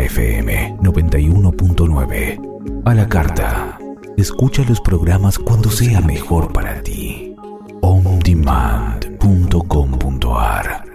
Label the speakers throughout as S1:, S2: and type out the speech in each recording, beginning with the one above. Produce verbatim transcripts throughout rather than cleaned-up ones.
S1: F M noventa y uno punto nueve. A la carta. Escucha los programas cuando sea mejor para ti. on demand punto com punto a r.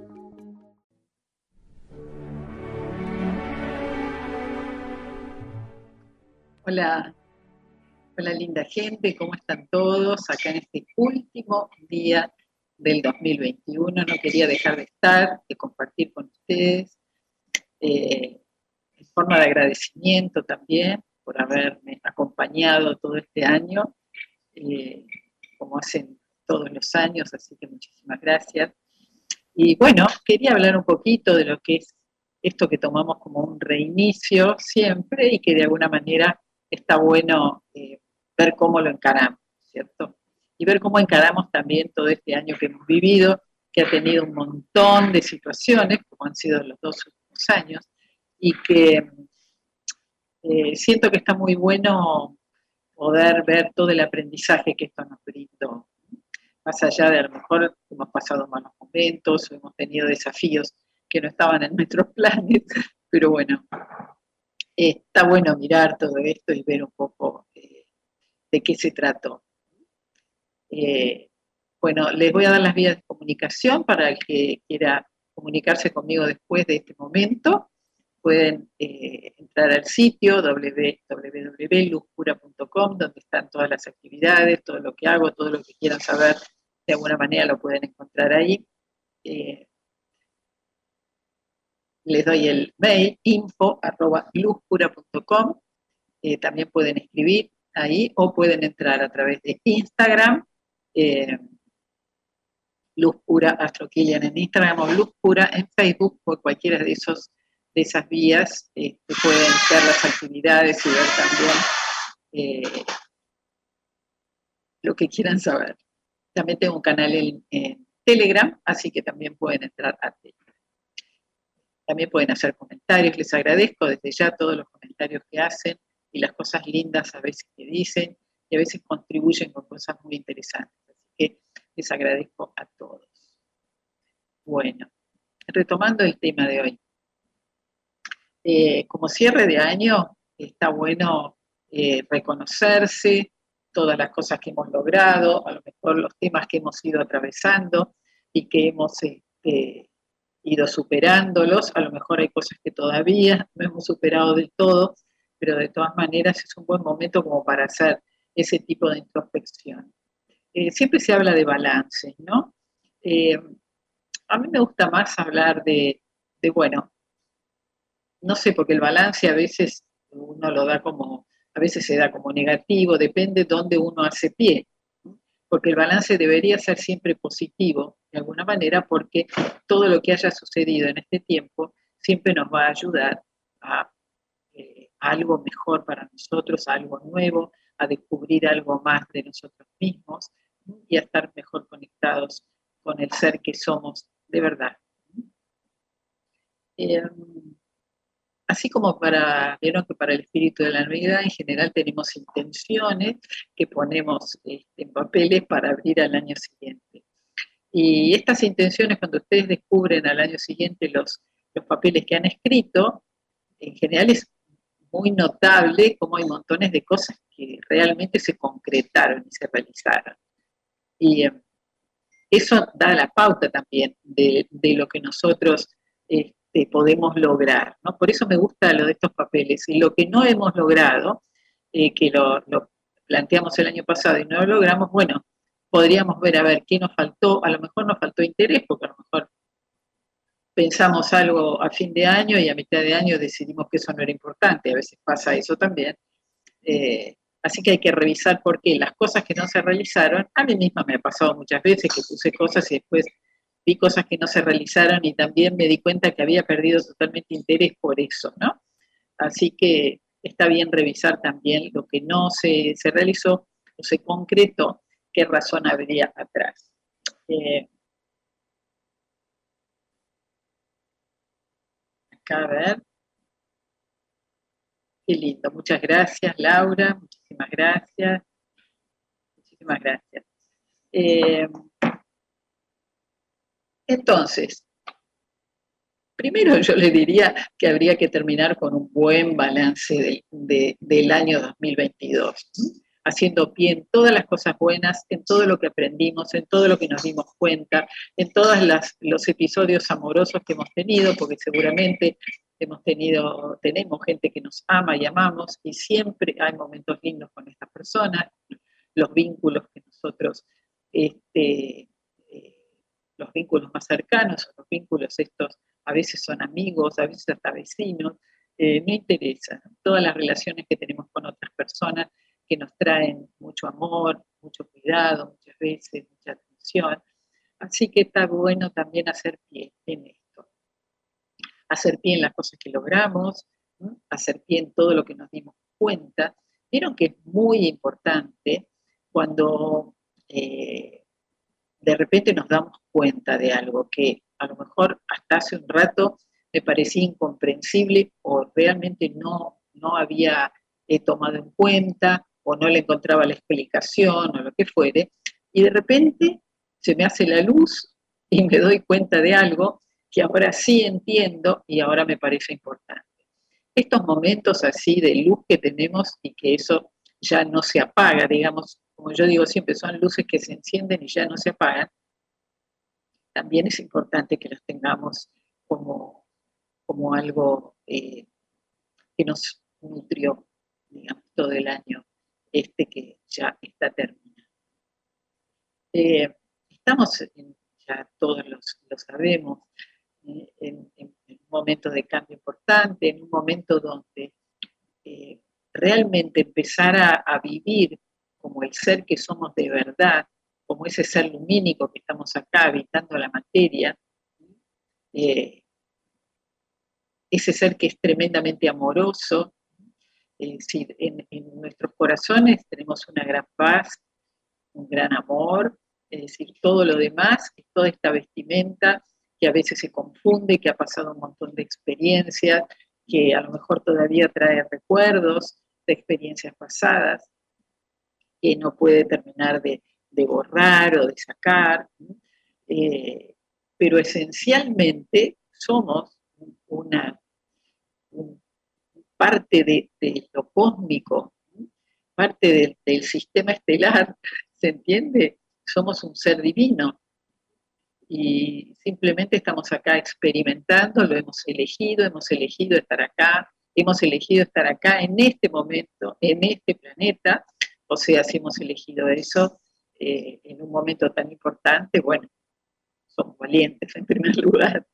S2: Hola, hola linda gente, ¿cómo están todos? Acá en este último día del dos mil veintiuno, no quería dejar de estar, de compartir con ustedes, eh, en forma de agradecimiento también por haberme acompañado todo este año, eh, como hacen todos los años, así que muchísimas gracias. Y bueno, quería hablar un poquito de lo que es esto que tomamos como un reinicio siempre y que de alguna manera está bueno eh, ver cómo lo encaramos, ¿cierto? Y ver cómo encaramos también todo este año que hemos vivido, que ha tenido un montón de situaciones, como han sido los dos últimos años, y que eh, siento que está muy bueno poder ver todo el aprendizaje que esto nos brindó. Más allá de a lo mejor hemos pasado malos momentos o hemos tenido desafíos que no estaban en nuestros planes, pero bueno, eh, está bueno mirar todo esto y ver un poco eh, de qué se trató. Eh, bueno, les voy a dar las vías de comunicación para el que quiera comunicarse conmigo después de este momento. Pueden eh, entrar al sitio doble u doble u doble u punto luz pura punto com, donde están todas las actividades, todo lo que hago, todo lo que quieran saber, de alguna manera lo pueden encontrar ahí. Eh, les doy el mail, info arroba luz pura punto com. Eh, también pueden escribir ahí o pueden entrar a través de Instagram, eh, Luz Pura Astro Kilian en Instagram o Luz Pura en Facebook, por cualquiera de, esos, de esas vías eh, que pueden ver las actividades y ver también eh, lo que quieran saber. También tengo un canal en, en Telegram, así que también pueden entrar a Telegram. También pueden hacer comentarios, les agradezco desde ya todos los comentarios que hacen y las cosas lindas a veces que dicen y a veces contribuyen con cosas muy interesantes. Así que les agradezco a todos. Bueno, retomando el tema de hoy. Eh, como cierre de año, está bueno eh, reconocerse todas las cosas que hemos logrado, a lo mejor los temas que hemos ido atravesando y que hemos este, ido superándolos. A lo mejor hay cosas que todavía no hemos superado del todo, pero de todas maneras es un buen momento como para hacer ese tipo de introspección. Eh, siempre se habla de balance, ¿no? Eh, a mí me gusta más hablar de, de, bueno, no sé, porque el balance a veces uno lo da como, a veces se da como negativo, depende de dónde uno hace pie, ¿no? Porque el balance debería ser siempre positivo, de alguna manera, porque todo lo que haya sucedido en este tiempo siempre nos va a ayudar a, eh, a algo mejor para nosotros, a algo nuevo, a descubrir algo más de nosotros mismos, ¿no? Y a estar mejor conectados con el ser que somos de verdad. Eh, Así como para, vieron que para el espíritu de la Navidad en general tenemos intenciones que ponemos este, en papeles para abrir al año siguiente. Y estas intenciones, cuando ustedes descubren al año siguiente los, los papeles que han escrito, en general es muy notable cómo hay montones de cosas que realmente se concretaron y se realizaron. Y eh, eso da la pauta también de, de lo que nosotros este, podemos lograr, ¿no? Por eso me gusta lo de estos papeles. Y lo que no hemos logrado, eh, que lo, lo planteamos el año pasado y no lo logramos, bueno, podríamos ver a ver qué nos faltó. A lo mejor nos faltó interés, porque a lo mejor pensamos algo a fin de año y a mitad de año decidimos que eso no era importante. A veces pasa eso también. Eh, Así que hay que revisar por qué las cosas que no se realizaron, a mí misma me ha pasado muchas veces que puse cosas y después vi cosas que no se realizaron y también me di cuenta que había perdido totalmente interés por eso, ¿no? Así que está bien revisar también lo que no se, se realizó o se concretó, qué razón habría atrás. Eh, acá a ver. Qué lindo, muchas gracias Laura, muchísimas gracias, muchísimas gracias. Eh, entonces, Primero yo le diría que habría que terminar con un buen balance de, de, del año dos mil veintidós, haciendo pie en todas las cosas buenas, en todo lo que aprendimos, en todo lo que nos dimos cuenta, en todos los episodios amorosos que hemos tenido, porque seguramente hemos tenido, tenemos gente que nos ama y amamos, y siempre hay momentos lindos con estas personas, los vínculos que nosotros, este, eh, los vínculos más cercanos, los vínculos estos, a veces son amigos, a veces hasta vecinos, eh, no interesa, todas las relaciones que tenemos con otras personas que nos traen mucho amor, mucho cuidado, muchas veces, mucha atención. Así que está bueno también hacer pie en esto. Hacer pie en las cosas que logramos, ¿no? Hacer pie en todo lo que nos dimos cuenta. Vieron que es muy importante cuando eh, de repente nos damos cuenta de algo que a lo mejor hasta hace un rato me parecía incomprensible o realmente no, no había eh, tomado en cuenta o no le encontraba la explicación o lo que fuere, y de repente se me hace la luz y me doy cuenta de algo que ahora sí entiendo y ahora me parece importante. Estos momentos así de luz que tenemos y que eso ya no se apaga, digamos, como yo digo siempre, son luces que se encienden y ya no se apagan, también es importante que los tengamos como, como algo eh, que nos nutrió, digamos, todo el año este que ya está terminado. Eh, estamos, en, ya todos los, lo sabemos, eh, en, en, en un momento de cambio importante, en un momento donde eh, realmente empezar a, a vivir como el ser que somos de verdad, como ese ser lumínico que estamos acá habitando la materia, eh, ese ser que es tremendamente amoroso. Eh, si en, en nuestros corazones tenemos una gran paz, un gran amor, es decir, todo lo demás es toda esta vestimenta que a veces se confunde, que ha pasado un montón de experiencias, que a lo mejor todavía trae recuerdos de experiencias pasadas, que no puede terminar de, de borrar o de sacar, eh, pero esencialmente somos una, un, parte de, de lo cósmico, parte del, del sistema estelar, ¿se entiende? Somos un ser divino y simplemente estamos acá experimentando, lo hemos elegido, hemos elegido estar acá, hemos elegido estar acá en este momento, en este planeta, o sea, si hemos elegido eso eh, en un momento tan importante, bueno, somos valientes en primer lugar,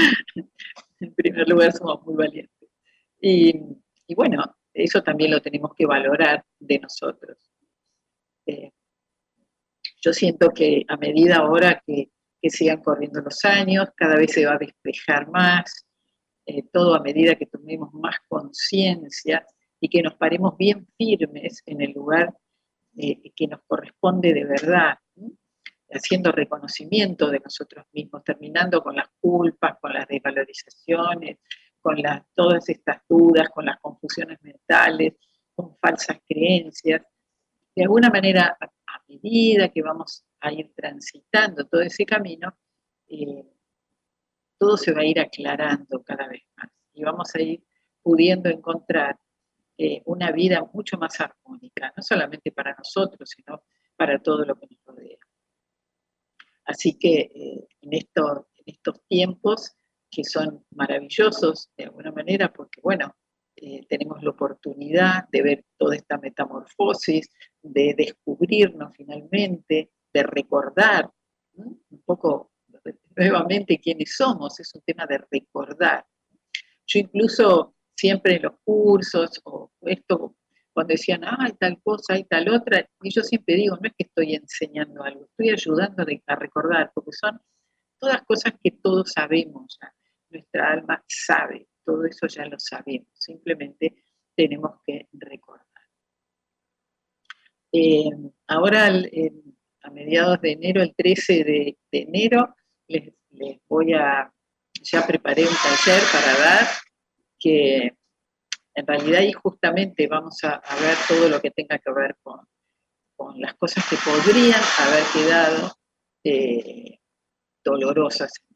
S2: en primer lugar somos muy valientes. Y, y bueno, eso también lo tenemos que valorar de nosotros. Eh, yo siento que a medida ahora que, que sigan corriendo los años, cada vez se va a despejar más, eh, todo a medida que tomemos más conciencia y que nos paremos bien firmes en el lugar eh, que nos corresponde de verdad, ¿sí? Haciendo reconocimiento de nosotros mismos, terminando con las culpas, con las desvalorizaciones, con las, todas estas dudas, con las confusiones mentales, con falsas creencias. De alguna manera, a, a medida que vamos a ir transitando todo ese camino, eh, todo se va a ir aclarando cada vez más y vamos a ir pudiendo encontrar eh, una vida mucho más armónica, no solamente para nosotros, sino para todo lo que nos rodea. Así que eh, en, esto, en estos tiempos que son maravillosos de alguna manera, porque bueno, eh, tenemos la oportunidad de ver toda esta metamorfosis, de descubrirnos finalmente, de recordar, ¿no? Un poco nuevamente quiénes somos, es un tema de recordar. Yo incluso siempre en los cursos, o esto, cuando decían, ah, hay tal cosa, hay tal otra, y yo siempre digo, no es que estoy enseñando algo, estoy ayudando a recordar, porque son todas cosas que todos sabemos ya. Nuestra alma sabe, todo eso ya lo sabemos, simplemente tenemos que recordar. Eh, ahora, el, a mediados de enero, el trece de, de enero, les, les voy a, ya preparé un taller para dar, que en realidad ahí justamente vamos a, a ver todo lo que tenga que ver con, con las cosas que podrían haber quedado eh, dolorosas en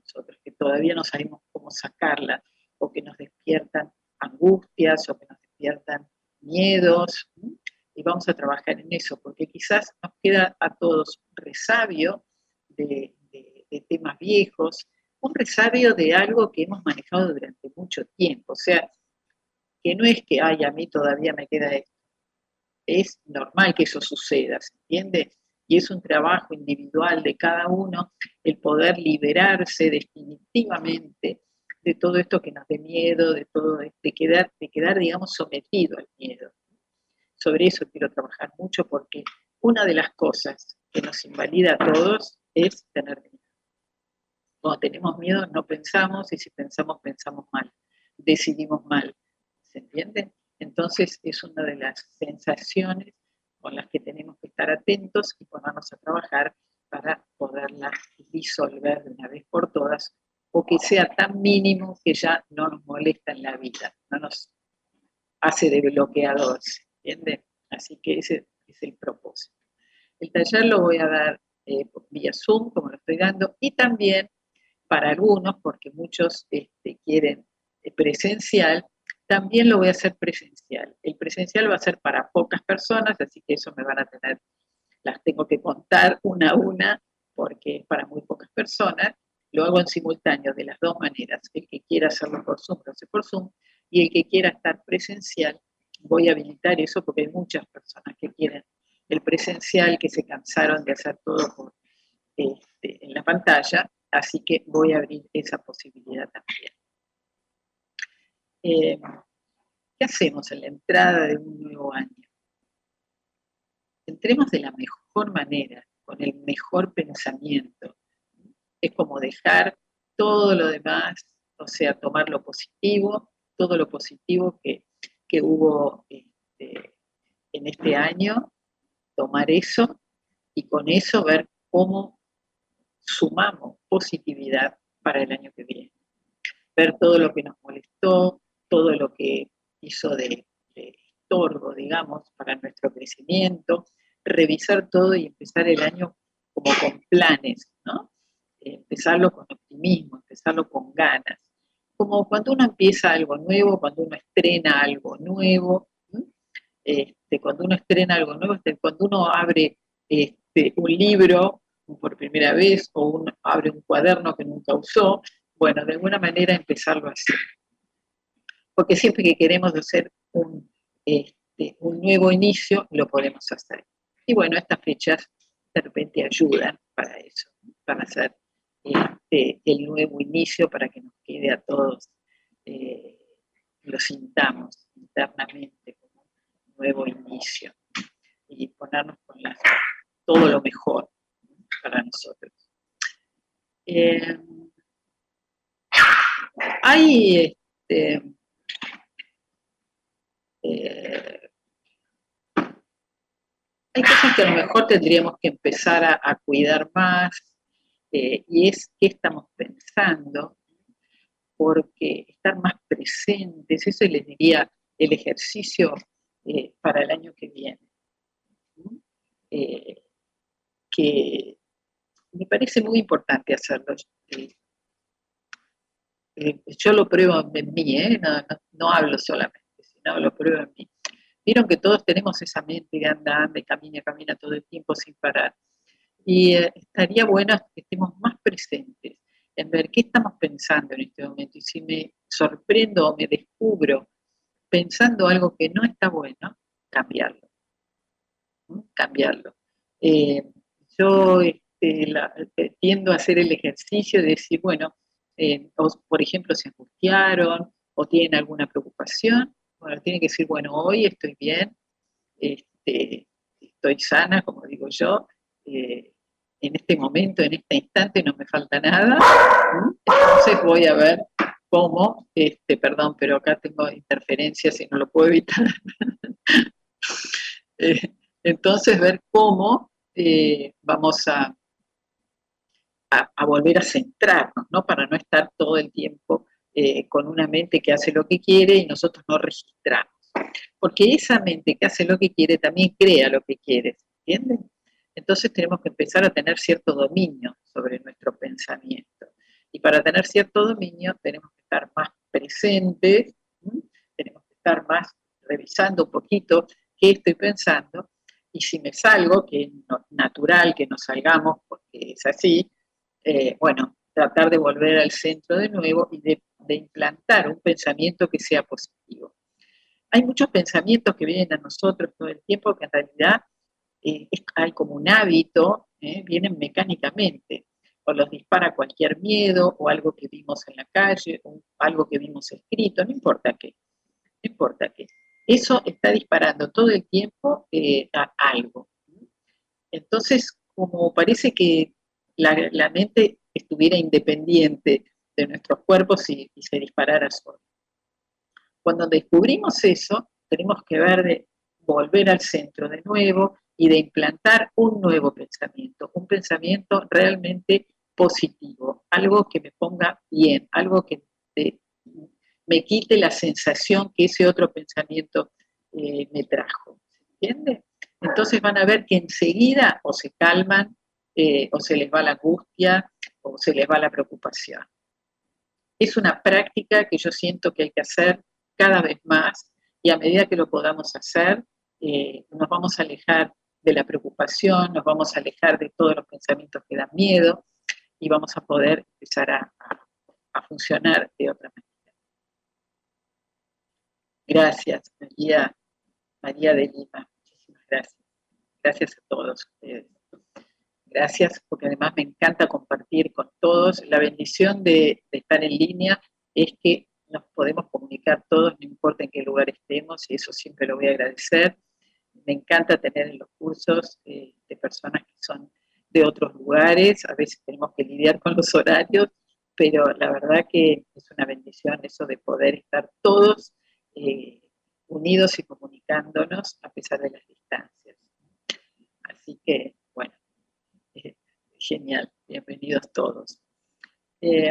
S2: nosotros, que todavía no sabemos cómo sacarla, o que nos despiertan angustias, o que nos despiertan miedos, y vamos a trabajar en eso, porque quizás nos queda a todos un resabio de, de, de temas viejos, un resabio de algo que hemos manejado durante mucho tiempo, o sea, que no es que, ay, a mí todavía me queda esto, es normal que eso suceda, ¿se entiende? Y es un trabajo individual de cada uno el poder liberarse definitivamente de todo esto que nos dé miedo, de todo, de quedar, de quedar, digamos, sometido al miedo. Sobre eso quiero trabajar mucho porque una de las cosas que nos invalida a todos es tener miedo. Cuando tenemos miedo no pensamos, y si pensamos, pensamos mal, decidimos mal, ¿se entiende? Entonces es una de las sensaciones con las que tenemos que estar atentos y ponernos a trabajar para poderlas disolver de una vez por todas, o que sea tan mínimo que ya no nos molesta en la vida, no nos hace de bloqueador, ¿se entiende? Así que ese es el propósito. El taller lo voy a dar eh, vía Zoom, como lo estoy dando, y también para algunos, porque muchos este, quieren presencial, también lo voy a hacer presencial. El presencial va a ser para pocas personas, así que eso me van a tener, las tengo que contar una a una, porque es para muy pocas personas. Lo hago en simultáneo de las dos maneras. El que quiera hacerlo por Zoom, lo hace por Zoom, y el que quiera estar presencial, voy a habilitar eso porque hay muchas personas que quieren el presencial, que se cansaron de hacer todo por, este, en la pantalla, así que voy a abrir esa posibilidad también. Eh, ¿Qué hacemos en la entrada de un nuevo año? Entremos de la mejor manera, con el mejor pensamiento. Es como dejar todo lo demás, o sea, tomar lo positivo, todo lo positivo que, que hubo este, en este año, tomar eso y con eso ver cómo sumamos positividad para el año que viene. Ver todo lo que nos molestó, todo lo que hizo de, de estorbo, digamos, para nuestro crecimiento, revisar todo y empezar el año como con planes, ¿no? Empezarlo con optimismo, empezarlo con ganas. Como cuando uno empieza algo nuevo, cuando uno estrena algo nuevo, este, cuando uno estrena algo nuevo, este, cuando uno abre este, un libro por primera vez o un, abre un cuaderno que nunca usó, bueno, de alguna manera empezarlo así. Porque siempre que queremos hacer un, este, un nuevo inicio, lo podemos hacer. Y bueno, estas fechas de repente ayudan para eso, para hacer este, el nuevo inicio, para que nos quede a todos, eh, lo sintamos internamente como un nuevo inicio y ponernos con la, todo lo mejor para nosotros. Eh, hay este, eh, hay cosas que a lo mejor tendríamos que empezar a, a cuidar más, eh, y es qué estamos pensando, porque estar más presentes, eso les diría el ejercicio eh, para el año que viene. Eh, que me parece muy importante hacerlo. Eh, eh, yo lo pruebo en mí, ¿eh? no, no, no hablo solamente, sino lo pruebo en mí. Vieron que todos tenemos esa mente que anda, anda y camina, camina todo el tiempo sin parar. Y eh, estaría bueno que estemos más presentes en ver qué estamos pensando en este momento. Y si me sorprendo o me descubro pensando algo que no está bueno, cambiarlo. ¿Mm? Cambiarlo. Eh, yo este, la, tiendo a hacer el ejercicio de decir, bueno, eh, o, por ejemplo, se angustiaron o tienen alguna preocupación. Bueno, tiene que decir, bueno, hoy estoy bien, este, estoy sana, como digo yo, eh, en este momento, en este instante no me falta nada, entonces voy a ver cómo, este, perdón, pero acá tengo interferencias y no lo puedo evitar, eh, entonces ver cómo eh, vamos a, a, a volver a centrarnos, ¿no? Para no estar todo el tiempo Eh, con una mente que hace lo que quiere y nosotros no registramos. Porque esa mente que hace lo que quiere también crea lo que quiere, ¿entienden? Entonces tenemos que empezar a tener cierto dominio sobre nuestro pensamiento. Y para tener cierto dominio tenemos que estar más presentes, ¿m? Tenemos que estar más revisando un poquito qué estoy pensando, y si me salgo, que es natural que nos salgamos porque es así, eh, bueno, tratar de volver al centro de nuevo y de, de implantar un pensamiento que sea positivo. Hay muchos pensamientos que vienen a nosotros todo el tiempo que en realidad eh, es, hay como un hábito, eh, vienen mecánicamente, o los dispara cualquier miedo, o algo que vimos en la calle, o algo que vimos escrito, no importa qué, no importa qué. Eso está disparando todo el tiempo eh, a algo. Entonces, como parece que la, la mente estuviera independiente de nuestros cuerpos y, y se disparara sola. Cuando descubrimos eso, tenemos que ver de volver al centro de nuevo y de implantar un nuevo pensamiento, un pensamiento realmente positivo, algo que me ponga bien, algo que te, me quite la sensación que ese otro pensamiento eh, me trajo. ¿Se entiende? Entonces van a ver que enseguida o se calman, eh, o se les va la angustia, o se les va la preocupación. Es una práctica que yo siento que hay que hacer cada vez más, y a medida que lo podamos hacer, eh, nos vamos a alejar de la preocupación, nos vamos a alejar de todos los pensamientos que dan miedo, y vamos a poder empezar a, a, a funcionar de otra manera. Gracias, María, María de Lima, muchísimas gracias. Gracias a todos ustedes. Gracias, porque además me encanta compartir con todos. La bendición de, de estar en línea es que nos podemos comunicar todos, no importa en qué lugar estemos, y eso siempre lo voy a agradecer. Me encanta tener en los cursos eh, de personas que son de otros lugares, a veces tenemos que lidiar con los horarios, pero la verdad que es una bendición eso de poder estar todos eh, unidos y comunicándonos a pesar de las distancias. Así que, bueno, eh, genial, bienvenidos todos. Eh,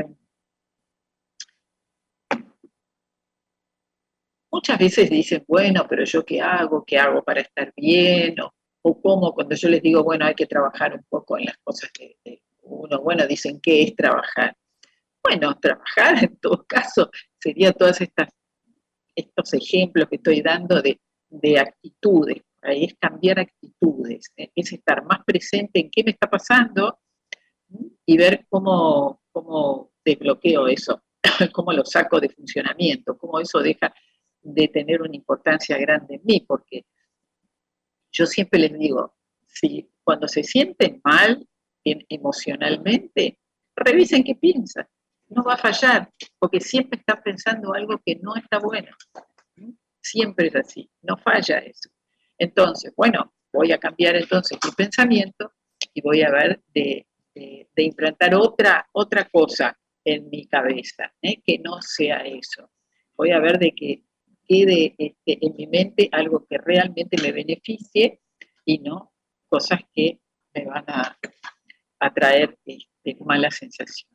S2: Muchas veces dicen, bueno, pero yo qué hago, qué hago para estar bien, o, o cómo, cuando yo les digo, bueno, hay que trabajar un poco en las cosas que de uno, bueno, dicen, ¿qué es trabajar? Bueno, trabajar en todo caso sería todos estos ejemplos que estoy dando de, de actitudes, ahí es cambiar actitudes, es estar más presente en qué me está pasando y ver cómo, cómo desbloqueo eso, cómo lo saco de funcionamiento, cómo eso deja de tener una importancia grande en mí, porque yo siempre les digo, si cuando se sienten mal bien, emocionalmente, revisen qué piensan, no va a fallar, porque siempre están pensando algo que no está bueno, siempre es así, no falla eso. Entonces, bueno, voy a cambiar entonces mi pensamiento y voy a ver de, de, de implantar otra, otra cosa en mi cabeza, ¿eh? Que no sea eso. Voy a ver de que quede este, en mi mente algo que realmente me beneficie y no cosas que me van a, a traer este, malas sensaciones.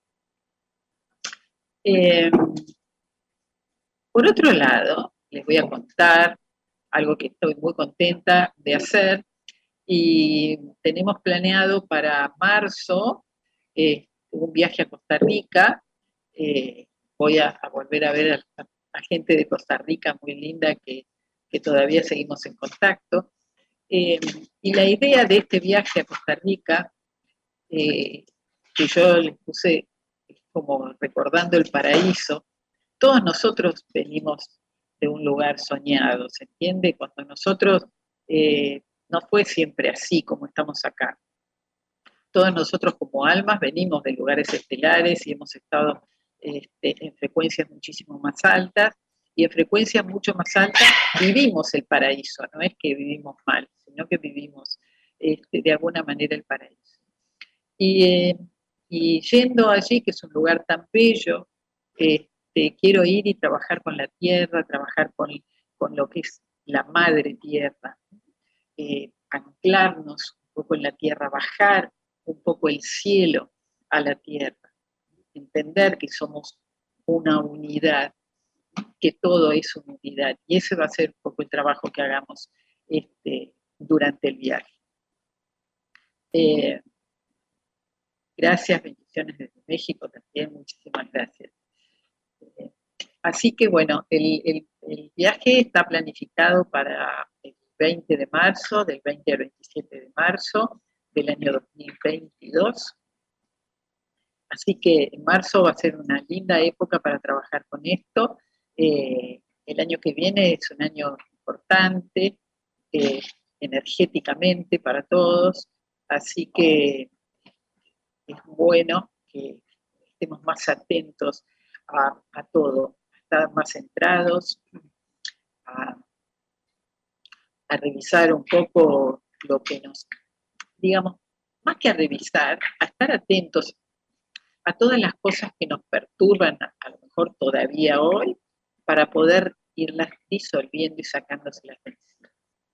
S2: Eh, por otro lado, les voy a contar algo que estoy muy contenta de hacer, y tenemos planeado para marzo eh, un viaje a Costa Rica. Eh, voy a, a volver a ver a, a gente de Costa Rica muy linda que, que todavía seguimos en contacto. Eh, y la idea de este viaje a Costa Rica, eh, que yo les puse como recordando el paraíso, todos nosotros venimos de un lugar soñado, ¿se entiende? Cuando nosotros, eh, no fue siempre así como estamos acá. Todos nosotros como almas venimos de lugares estelares y hemos estado este, en frecuencias muchísimo más altas, y en frecuencias mucho más altas vivimos el paraíso, no es que vivimos mal, sino que vivimos este, de alguna manera el paraíso. Y, eh, y yendo allí, que es un lugar tan bello, este, quiero ir y trabajar con la tierra, trabajar con, con lo que es la madre tierra, eh, anclarnos un poco en la tierra, bajar un poco el cielo a la tierra, entender que somos una unidad, que todo es una unidad, y ese va a ser un poco el trabajo que hagamos este, durante el viaje. Eh, gracias, bendiciones. bendiciones desde México también, muchísimas gracias. Eh, así que bueno, el, el, el viaje está planificado para el veinte de marzo, del veinte al veintisiete de marzo del año dos mil veintidós. Así que en marzo va a ser una linda época para trabajar con esto. Eh, el año que viene es un año importante, eh, energéticamente para todos, así que es bueno que estemos más atentos a, a todo, a estar más centrados, a, a revisar un poco lo que nos, digamos, más que a revisar, a estar atentos a todas las cosas que nos perturban, a, a lo mejor todavía hoy, para poder irlas disolviendo y sacándoselas de encima.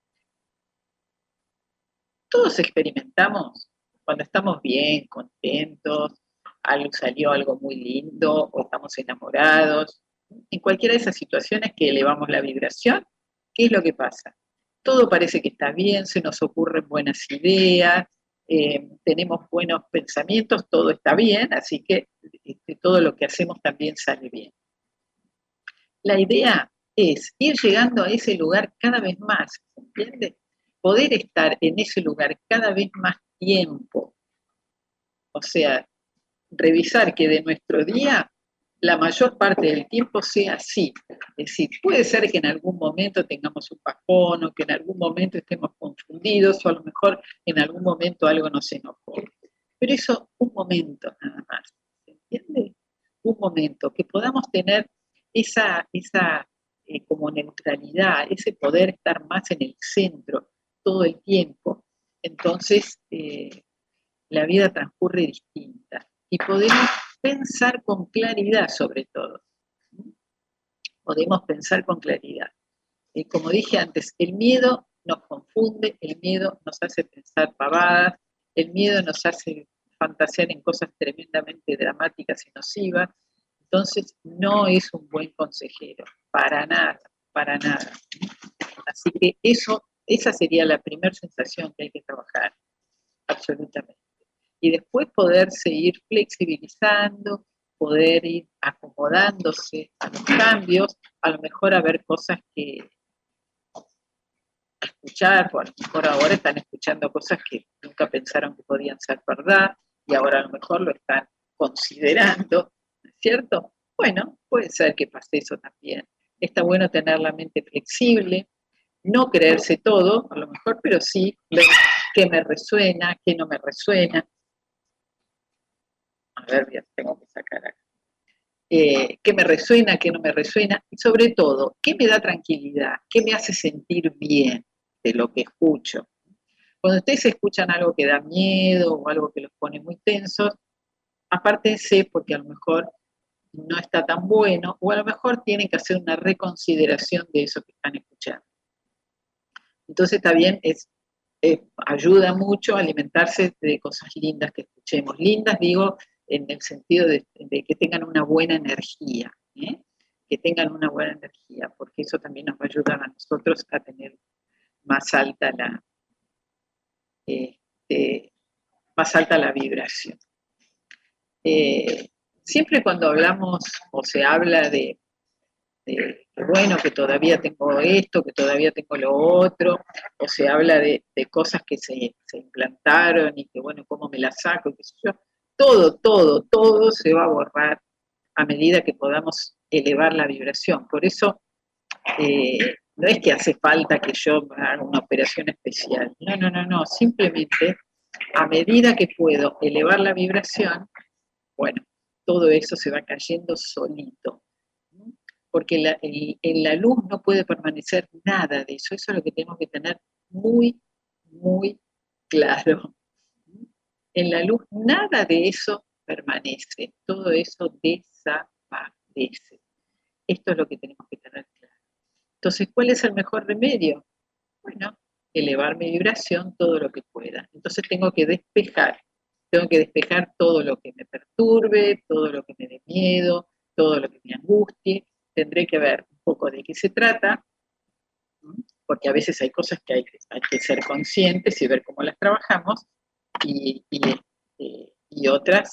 S2: Todos experimentamos cuando estamos bien, contentos, algo salió algo muy lindo, o estamos enamorados. En cualquiera de esas situaciones que elevamos la vibración, ¿qué es lo que pasa? Todo parece que está bien, se nos ocurren buenas ideas, eh, tenemos buenos pensamientos, todo está bien, así que este, todo lo que hacemos también sale bien. La idea es ir llegando a ese lugar cada vez más, ¿entiendes? Poder estar en ese lugar cada vez más tiempo. O sea, revisar que de nuestro día la mayor parte del tiempo sea así. Es decir, puede ser que en algún momento tengamos un bajón o que en algún momento estemos confundidos o a lo mejor en algún momento algo nos enojó. Pero eso, un momento nada más, ¿se entiende? Un momento, que podamos tener esa, esa eh, como neutralidad, ese poder estar más en el centro todo el tiempo. Entonces, eh, la vida transcurre distinta y podemos pensar con claridad sobre todo. Podemos pensar con claridad. Eh, como dije antes, el miedo nos confunde, el miedo nos hace pensar pavadas, el miedo nos hace fantasear en cosas tremendamente dramáticas y nocivas. Entonces, no es un buen consejero, para nada, para nada. Así que eso, esa sería la primera sensación que hay que trabajar, absolutamente. Y después poderse ir flexibilizando, poder ir acomodándose a los cambios, a lo mejor a ver cosas que escuchar, o a lo mejor ahora están escuchando cosas que nunca pensaron que podían ser verdad, y ahora a lo mejor lo están considerando, ¿no es cierto? Bueno, puede ser que pase eso también. Está bueno tener la mente flexible, no creerse todo, a lo mejor, pero sí ver qué me resuena, qué no me resuena. A ver, ya tengo que sacar acá. Eh, qué me resuena, qué no me resuena, y sobre todo, qué me da tranquilidad, qué me hace sentir bien de lo que escucho. Cuando ustedes escuchan algo que da miedo o algo que los pone muy tensos, apártense porque a lo mejor no está tan bueno, o a lo mejor tienen que hacer una reconsideración de eso que están escuchando. Entonces también es, eh, ayuda mucho a alimentarse de cosas lindas que escuchemos. Lindas, digo, en el sentido de, de que tengan una buena energía, ¿eh? que tengan una buena energía, porque eso también nos va a ayudar a nosotros a tener más alta la, este, más alta la vibración. Eh, siempre cuando hablamos o se habla de, de que bueno, que todavía tengo esto, que todavía tengo lo otro, o se habla de, de cosas que se, se implantaron y que bueno, cómo me las saco, y qué sé yo, todo, todo, todo se va a borrar a medida que podamos elevar la vibración. Por eso, eh, no es que hace falta que yo haga una operación especial. No, no, no, no. Simplemente, a medida que puedo elevar la vibración, bueno, todo eso se va cayendo solito. Porque la, el, en la luz no puede permanecer nada de eso. Eso es lo que tenemos que tener muy, muy claro. En la luz nada de eso permanece, todo eso desaparece. Esto es lo que tenemos que tener claro. Entonces, ¿cuál es el mejor remedio? Bueno, elevar mi vibración todo lo que pueda. Entonces tengo que despejar, tengo que despejar todo lo que me perturbe, todo lo que me dé miedo, todo lo que me angustie. Tendré que ver un poco de qué se trata, porque a veces hay cosas que hay que, hay que ser conscientes y ver cómo las trabajamos, y, y, este, y otras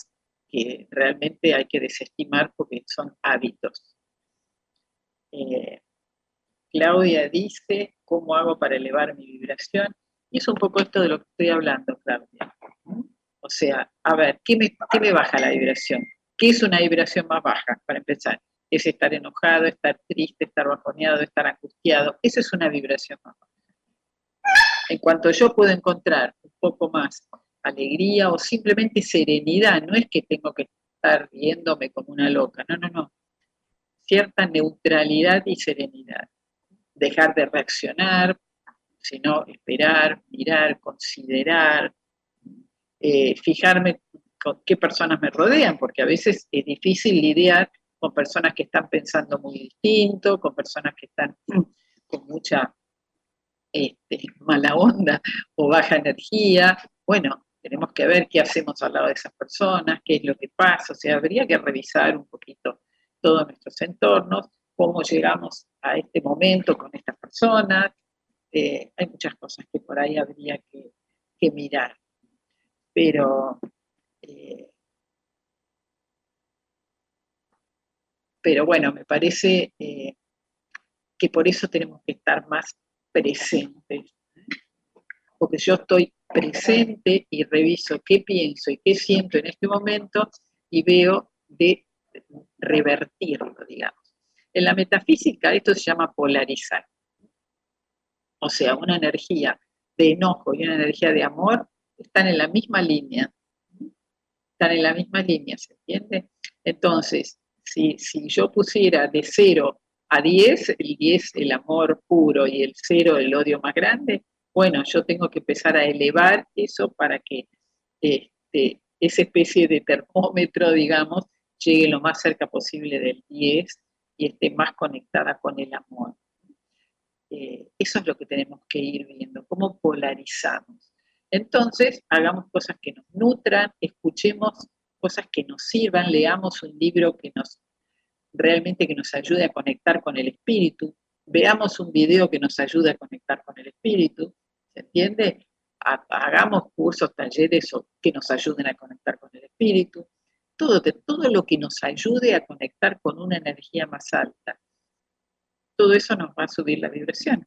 S2: que realmente hay que desestimar porque son hábitos. Eh, Claudia dice, ¿cómo hago para elevar mi vibración? Y es un poco esto de lo que estoy hablando, Claudia. O sea, a ver, ¿qué me, qué me baja la vibración? ¿Qué es una vibración más baja, para empezar? Es estar enojado, estar triste, estar bajoneado, estar angustiado. Esa es una vibración más baja. En cuanto yo puedo encontrar un poco más alegría o simplemente serenidad, no es que tengo que estar riéndome como una loca, no, no, no. Cierta neutralidad y serenidad. Dejar de reaccionar, sino esperar, mirar, considerar, eh, fijarme con qué personas me rodean, porque a veces es difícil lidiar con personas que están pensando muy distinto, con personas que están con mucha este, mala onda o baja energía. Bueno, tenemos que ver qué hacemos al lado de esas personas, qué es lo que pasa, o sea, habría que revisar un poquito todos nuestros entornos, cómo llegamos a este momento con estas personas. Eh, hay muchas cosas que por ahí habría que, que mirar, pero, eh, pero bueno, me parece eh, que por eso tenemos que estar más presentes, porque yo estoy presente y reviso qué pienso y qué siento en este momento y veo de revertirlo, digamos. En la metafísica esto se llama polarizar. O sea, una energía de enojo y una energía de amor están en la misma línea. Están en la misma línea, ¿se entiende? Entonces, si, si yo pusiera de cero a diez, el diez el amor puro y el cero el odio más grande, bueno, yo tengo que empezar a elevar eso para que este, esa especie de termómetro, digamos, llegue lo más cerca posible del diez y esté más conectada con el amor. Eh, eso es lo que tenemos que ir viendo, cómo polarizamos. Entonces, hagamos cosas que nos nutran, escuchemos cosas que nos sirvan, leamos un libro que nos realmente que nos ayude a conectar con el espíritu, veamos un video que nos ayude a conectar con el espíritu, ¿se entiende? Hagamos cursos, talleres que nos ayuden a conectar con el espíritu, todo, todo lo que nos ayude a conectar con una energía más alta. Todo eso nos va a subir la vibración.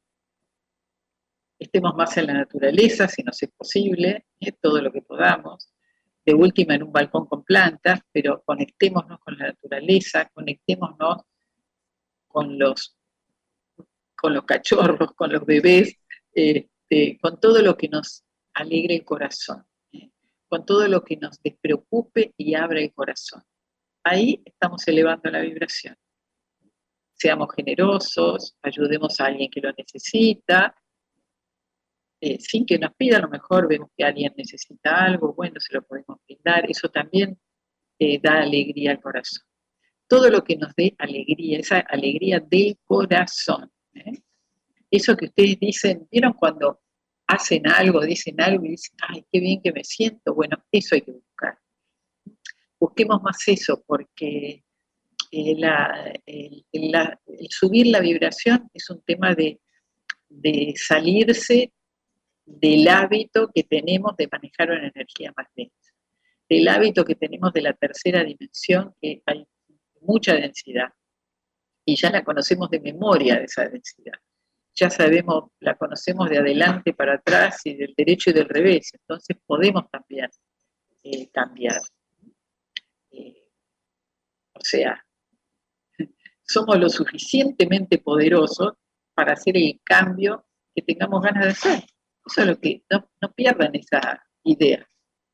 S2: Estemos más en la naturaleza, si nos es posible, ¿eh? Todo lo que podamos. De última en un balcón con plantas, pero conectémonos con la naturaleza, conectémonos con los, con los cachorros, con los bebés, este, con todo lo que nos alegre el corazón, ¿eh? Con todo lo que nos despreocupe y abra el corazón. Ahí estamos elevando la vibración. Seamos generosos, ayudemos a alguien que lo necesita, eh, sin que nos pida, a lo mejor vemos que alguien necesita algo, bueno, se lo podemos brindar, eso también eh, da alegría al corazón. Todo lo que nos dé alegría, esa alegría del corazón, ¿eh? Eso que ustedes dicen, ¿vieron cuando hacen algo, dicen algo y dicen, ay, qué bien que me siento? Bueno, eso hay que buscar. Busquemos más eso, porque Eh, la, el, la, el subir la vibración es un tema de, de salirse del hábito que tenemos de manejar una energía más densa, del hábito que tenemos de la tercera dimensión, que hay mucha densidad, y ya la conocemos de memoria de esa densidad, ya sabemos, la conocemos de adelante para atrás y del derecho y del revés, entonces podemos también eh, cambiar. Eh, o sea, somos lo suficientemente poderosos para hacer el cambio que tengamos ganas de hacer. Eso es lo que, no, no pierdan esa idea.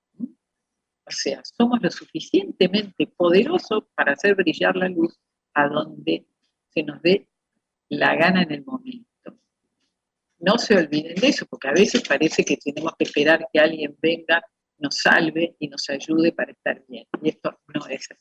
S2: O sea, somos lo suficientemente poderosos para hacer brillar la luz a donde se nos dé la gana en el momento. No se olviden de eso, porque a veces parece que tenemos que esperar que alguien venga, nos salve y nos ayude para estar bien. Y esto no es así.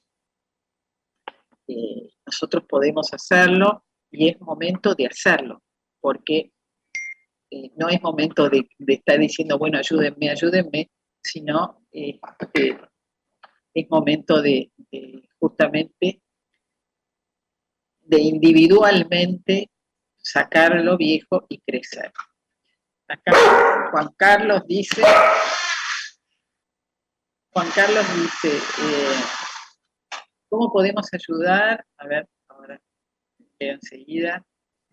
S2: Eh, nosotros podemos hacerlo y es momento de hacerlo, porque eh, no es momento de, de estar diciendo, bueno, ayúdenme, ayúdenme, sino eh, eh, es momento de, de justamente de individualmente sacar lo viejo y crecer. Acá Juan Carlos dice, Juan Carlos dice, eh, ¿cómo podemos ayudar? A ver, ahora veo enseguida.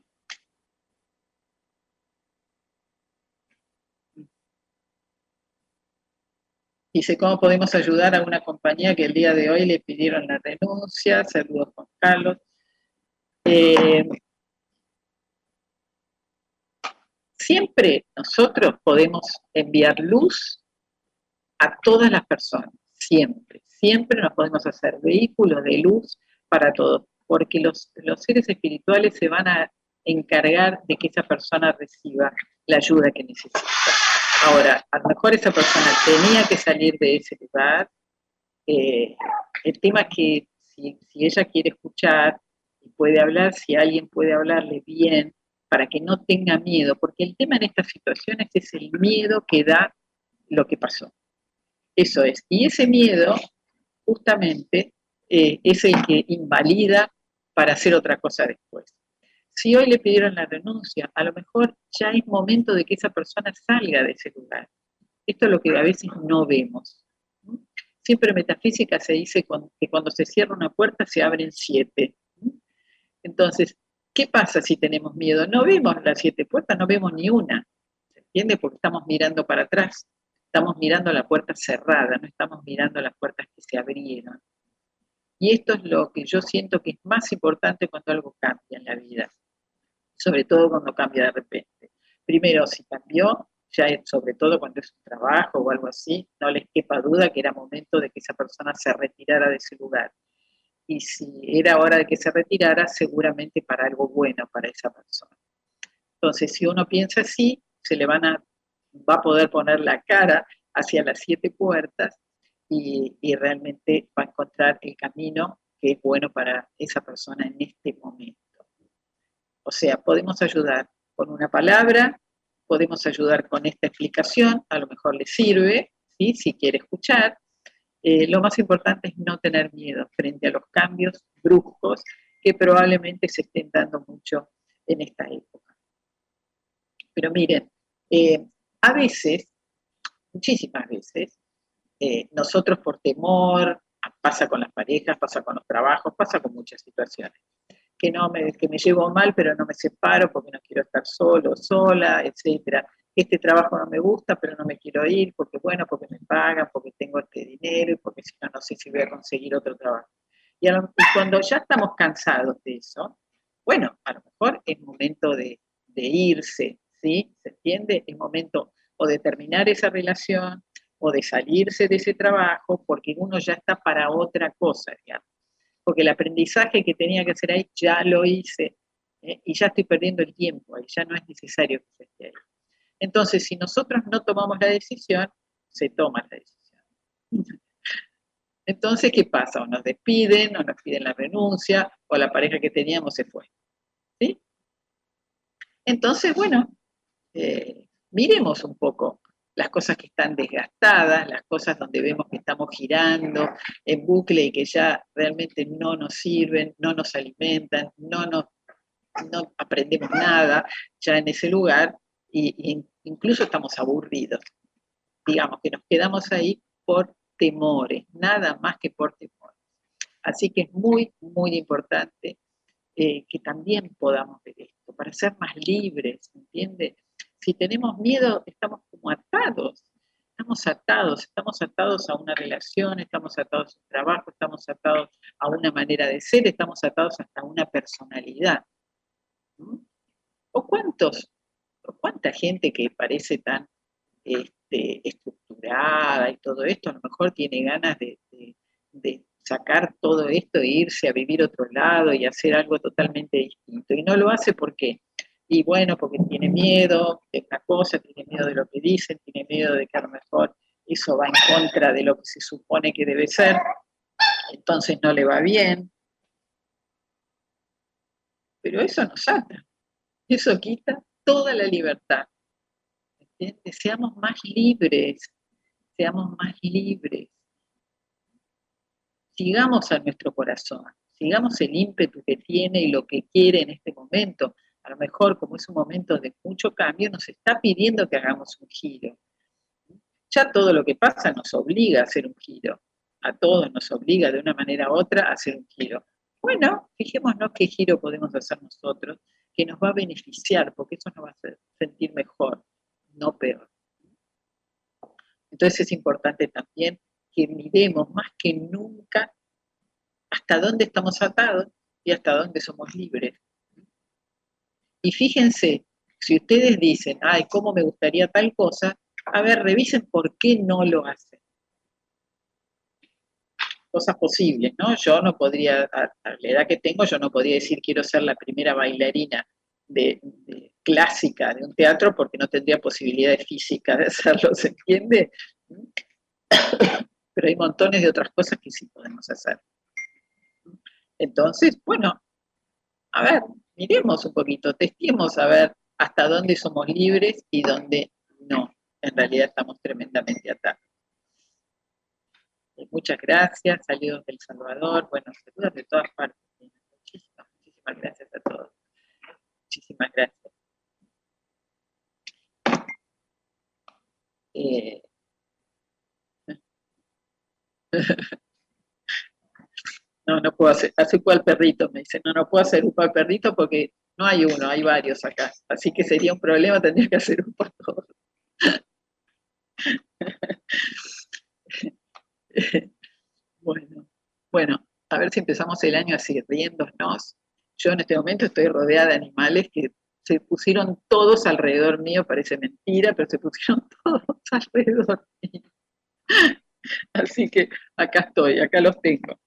S2: Dice, ¿cómo podemos ayudar a una compañía que el día de hoy le pidieron la renuncia? Saludos, Juan Carlos. Eh, siempre nosotros podemos enviar luz a todas las personas, siempre, siempre nos podemos hacer vehículos de luz para todos, porque los, los seres espirituales se van a encargar de que esa persona reciba la ayuda que necesita. Ahora, a lo mejor esa persona tenía que salir de ese lugar, eh, el tema es que si, si ella quiere escuchar y puede hablar, si alguien puede hablarle bien, para que no tenga miedo, porque el tema en estas situaciones es el miedo que da lo que pasó. Eso es. Y ese miedo, justamente, eh, es el que invalida para hacer otra cosa después. Si hoy le pidieron la renuncia, a lo mejor ya es momento de que esa persona salga de ese lugar. Esto es lo que a veces no vemos. Siempre en metafísica se dice que cuando se cierra una puerta se abren siete. Entonces, ¿qué pasa si tenemos miedo? No vemos las siete puertas, no vemos ni una. ¿Se entiende? Porque estamos mirando para atrás. Estamos mirando la puerta cerrada, no estamos mirando las puertas que se abrieron. Y esto es lo que yo siento que es más importante cuando algo cambia en la vida, sobre todo cuando cambia de repente. Primero, si cambió, ya es, sobre todo cuando es un trabajo o algo así, no les quepa duda que era momento de que esa persona se retirara de ese lugar. Y si era hora de que se retirara, seguramente para algo bueno para esa persona. Entonces, si uno piensa así, se le van a va a poder poner la cara hacia las siete puertas y, y realmente va a encontrar el camino que es bueno para esa persona en este momento. O sea, podemos ayudar con una palabra, podemos ayudar con esta explicación, a lo mejor le sirve, ¿sí? Si quiere escuchar. Eh, lo más importante es no tener miedo frente a los cambios bruscos que probablemente se estén dando mucho en esta época. Pero miren, eh, a veces, muchísimas veces, eh, nosotros por temor, pasa con las parejas, pasa con los trabajos, pasa con muchas situaciones, que, no me, que me llevo mal pero no me separo porque no quiero estar solo, sola, etcétera. Este trabajo no me gusta pero no me quiero ir porque, bueno, porque me pagan, porque tengo este dinero y porque si no, no sé si voy a conseguir otro trabajo. Y, a lo, y cuando ya estamos cansados de eso, bueno, a lo mejor es momento de, de irse, ¿sí? ¿Se entiende? Es momento o de terminar esa relación o de salirse de ese trabajo porque uno ya está para otra cosa, digamos. Porque el aprendizaje que tenía que hacer ahí ya lo hice, ¿eh? Y ya estoy perdiendo el tiempo ahí, ya no es necesario que se esté ahí. Entonces, si nosotros no tomamos la decisión, se toma la decisión. Entonces, ¿qué pasa? O nos despiden, o nos piden la renuncia, o la pareja que teníamos se fue. ¿Sí? Entonces, bueno, eh, miremos un poco las cosas que están desgastadas, las cosas donde vemos que estamos girando en bucle y que ya realmente no nos sirven, no nos alimentan, no, nos, no aprendemos nada ya en ese lugar y, y incluso estamos aburridos. Digamos que nos quedamos ahí por temores, nada más que por temores. Así que es muy, muy importante eh, que también podamos ver esto, para ser más libres, ¿entiendes? Si tenemos miedo, estamos como atados, estamos atados, estamos atados a una relación, estamos atados a un trabajo, estamos atados a una manera de ser, estamos atados hasta a una personalidad. ¿Mm? ¿O cuántos, o cuánta gente que parece tan este, estructurada y todo esto, a lo mejor tiene ganas de, de, de sacar todo esto e irse a vivir a otro lado y hacer algo totalmente distinto? Y no lo hace porque Y bueno, porque tiene miedo de esta cosa, tiene miedo de lo que dicen, tiene miedo de que a lo mejor eso va en contra de lo que se supone que debe ser, entonces no le va bien. Pero eso nos ata, eso quita toda la libertad. ¿Entiendes? Seamos más libres, seamos más libres. Sigamos a nuestro corazón, sigamos el ímpetu que tiene y lo que quiere en este momento. A lo mejor, como es un momento de mucho cambio, nos está pidiendo que hagamos un giro. ya todo lo que pasa nos obliga a hacer un giro, a todos nos obliga de una manera u otra a hacer un giro. Bueno, fijémonos qué giro podemos hacer nosotros, que nos va a beneficiar, porque eso nos va a hacer sentir mejor, no peor. Entonces es importante también que miremos más que nunca hasta dónde estamos atados y hasta dónde somos libres. Y fíjense, si ustedes dicen, ay, ¿cómo me gustaría tal cosa? A ver, revisen por qué no lo hacen. Cosas posibles, ¿no? Yo no podría, a, a la edad que tengo, yo no podría decir quiero ser la primera bailarina de, de clásica de un teatro porque no tendría posibilidades físicas de hacerlo, ¿se entiende? Pero hay montones de otras cosas que sí podemos hacer. Entonces, bueno, a ver, miremos un poquito, testemos a ver hasta dónde somos libres y dónde no. En realidad estamos tremendamente atados. Muchas gracias, saludos del Salvador, bueno, saludos de todas partes. Muchísimas, muchísimas gracias a todos. Muchísimas gracias. Eh... No, no puedo hacer, hace cual perrito, me dice, no, no puedo hacer un para perrito porque no hay uno, hay varios acá. Así que sería un problema, tendría que hacer un para todos. Bueno, bueno, a ver si empezamos el año así, riéndonos. Yo en este momento estoy rodeada de animales que se pusieron todos alrededor mío, parece mentira, pero se pusieron todos alrededor mío. Así que acá estoy, acá los tengo.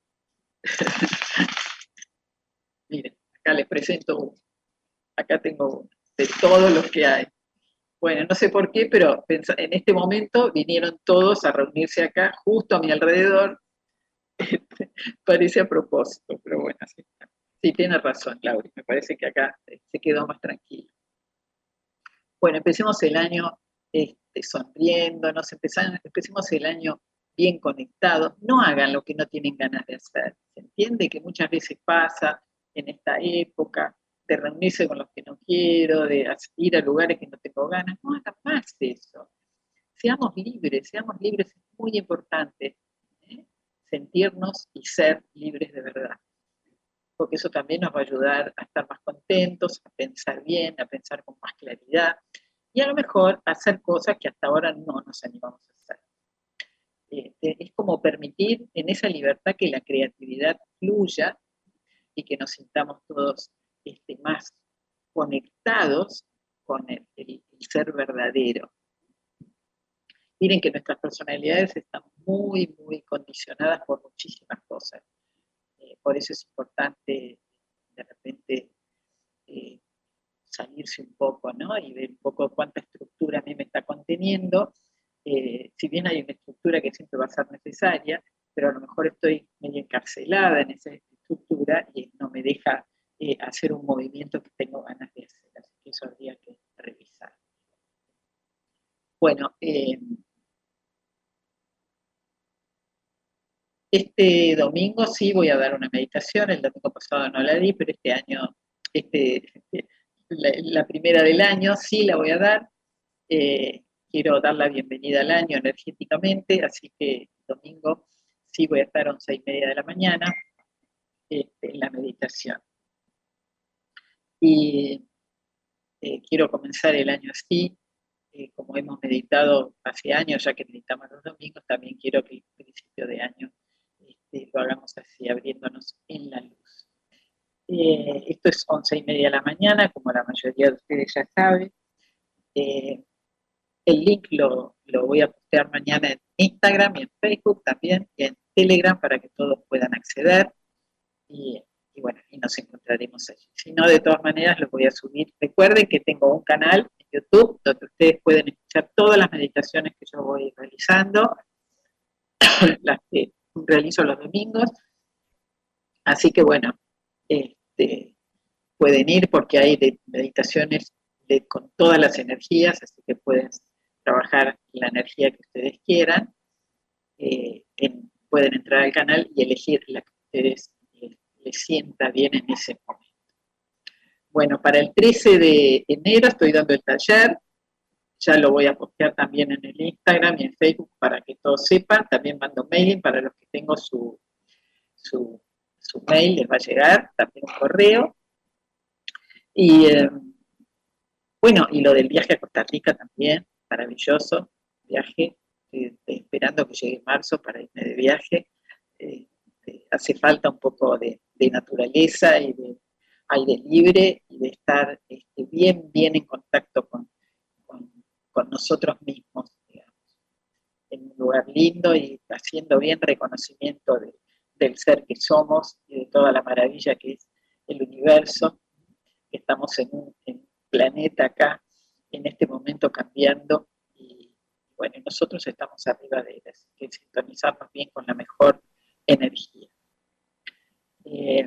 S2: Miren, acá les presento uno. Acá tengo uno, de todos los que hay. Bueno, no sé por qué, pero en este momento vinieron todos a reunirse acá, justo a mi alrededor. Parece a propósito, pero bueno, sí, sí tiene razón, Laura, me parece que acá se quedó más tranquilo. Bueno, empecemos el año este, sonriéndonos, empecemos el año bien conectados, no hagan lo que no tienen ganas de hacer, ¿se entiende? Que muchas veces pasa en esta época de reunirse con los que no quiero, de ir a lugares que no tengo ganas, no hagan más eso. Seamos libres, seamos libres, es muy importante, ¿eh? Sentirnos y ser libres de verdad, porque eso también nos va a ayudar a estar más contentos, a pensar bien, a pensar con más claridad, y a lo mejor a hacer cosas que hasta ahora no nos animamos a hacer. Eh, es como permitir en esa libertad que la creatividad fluya y que nos sintamos todos este, más conectados con el, el, el ser verdadero. Miren que nuestras personalidades están muy, muy condicionadas por muchísimas cosas. Eh, por eso es importante de repente eh, salirse un poco, ¿no? Y ver un poco cuánta estructura a mí me está conteniendo. Eh, si bien hay una estructura que siempre va a ser necesaria, pero a lo mejor estoy medio encarcelada en esa estructura y no me deja eh, hacer un movimiento que tengo ganas de hacer. Así que eso habría que revisar. Bueno, eh, este domingo sí voy a dar una meditación, el domingo pasado no la di, pero este año, este, la, la primera del año sí la voy a dar. Eh, quiero dar la bienvenida al año energéticamente, así que el domingo sí voy a estar a once y media de la mañana este, en la meditación. Y eh, quiero comenzar el año así, eh, como hemos meditado hace años, ya que meditamos los domingos, también quiero que el principio de año este, lo hagamos así, abriéndonos en la luz. Eh, esto es once y media de la mañana, como la mayoría de ustedes ya saben. Eh, el link lo, lo voy a postear mañana en Instagram y en Facebook también, y en Telegram para que todos puedan acceder. Y, y bueno, y nos encontraremos allí. Si no, de todas maneras, los voy a subir. Recuerden que tengo un canal en YouTube donde ustedes pueden escuchar todas las meditaciones que yo voy realizando, las que realizo los domingos. Así que bueno, este, pueden ir porque hay de meditaciones de, con todas las energías, así que pueden trabajar la energía que ustedes quieran. Eh, en, pueden entrar al canal y elegir la que ustedes eh, les sienta bien en ese momento. Bueno, para el trece de enero estoy dando el taller ya lo voy a postear también en el Instagram y en Facebook para que todos sepan. También mando mailing para los que tengo su, su, su mail, les va a llegar también un correo. Y eh, bueno, y lo del viaje a Costa Rica también, maravilloso viaje, eh, esperando que llegue marzo para irme de viaje. Eh, eh, hace falta un poco de, de naturaleza y de aire libre y de estar este, bien, bien en contacto con, con, con nosotros mismos, digamos, en un lugar lindo y haciendo bien reconocimiento de, del ser que somos y de toda la maravilla que es el universo, que estamos en un, en un planeta acá, en este momento cambiando, y bueno, nosotros estamos arriba de él, así que sintonizarnos bien con la mejor energía. Eh,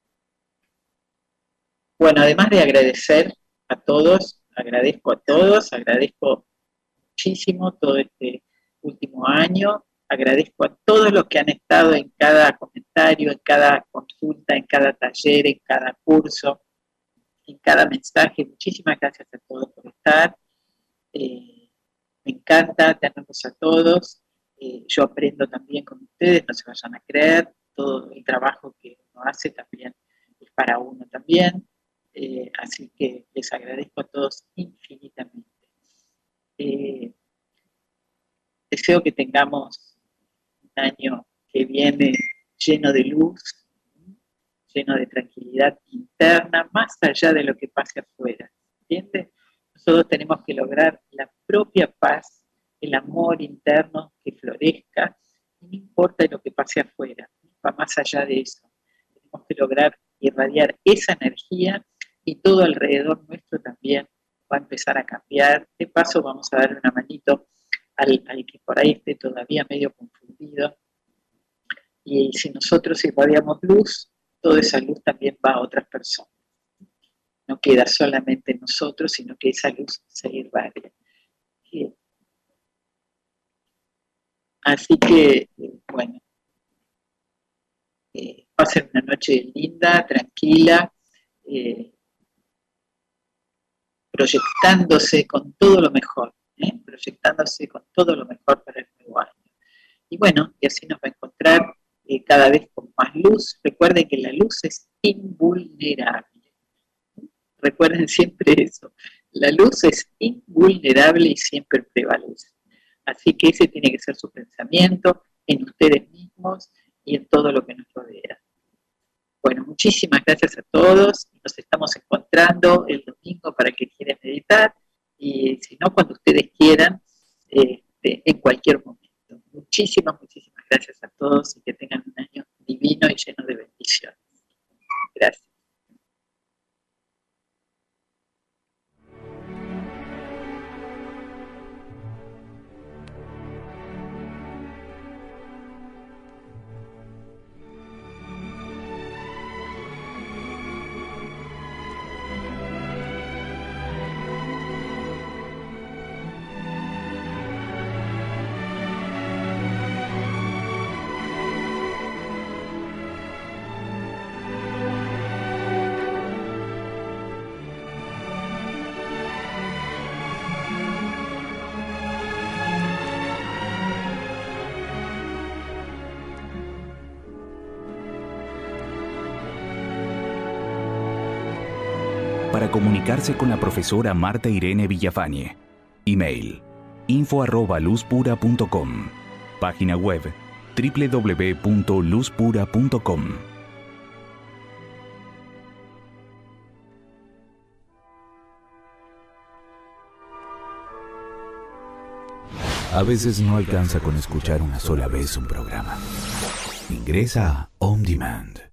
S2: Bueno, además de agradecer a todos, agradezco a todos, agradezco muchísimo todo este último año, agradezco a todos los que han estado en cada comentario, en cada consulta, en cada taller, en cada curso, en cada mensaje. Muchísimas gracias a todos por estar. Eh, me encanta tenerlos a todos. Eh, yo aprendo también con ustedes, no se vayan a creer, todo el trabajo que uno hace también es para uno también. Eh, así que les agradezco a todos infinitamente. Eh, deseo que tengamos un año que viene lleno de luz, lleno de tranquilidad interna, más allá de lo que pase afuera. ¿Entiendes? Nosotros tenemos que lograr la propia paz, el amor interno que florezca, y no importa lo que pase afuera, va más allá de eso. Tenemos que lograr irradiar esa energía y todo alrededor nuestro también va a empezar a cambiar. De paso vamos a darle una manito al, al que por ahí esté todavía medio confundido. Y si nosotros irradiamos luz, toda esa luz también va a otras personas. No queda solamente en nosotros, sino que esa luz se irradia. Bien. Así que, bueno, eh, va a ser una noche linda, tranquila, eh, proyectándose con todo lo mejor, ¿eh? proyectándose con todo lo mejor para el nuevo año. Y bueno, y así nos va a encontrar eh, cada vez con más luz. Recuerden que la luz es invulnerable. Recuerden siempre eso. La luz es invulnerable y siempre prevalece. Así que ese tiene que ser su pensamiento en ustedes mismos y en todo lo que nos rodea. Bueno, muchísimas gracias a todos. Nos estamos encontrando el domingo para que quieran meditar y si no, cuando ustedes quieran, eh, en cualquier momento. Muchísimas, muchísimas gracias a todos y que tengan un año divino y lleno de bendiciones. Gracias.
S1: Para comunicarse con la profesora Marta Irene Villafañe. Email info arroba luzpura punto com. Página web doble u doble u doble u punto luzpura punto com. A veces no alcanza con escuchar una sola vez un programa. Ingresa a On Demand.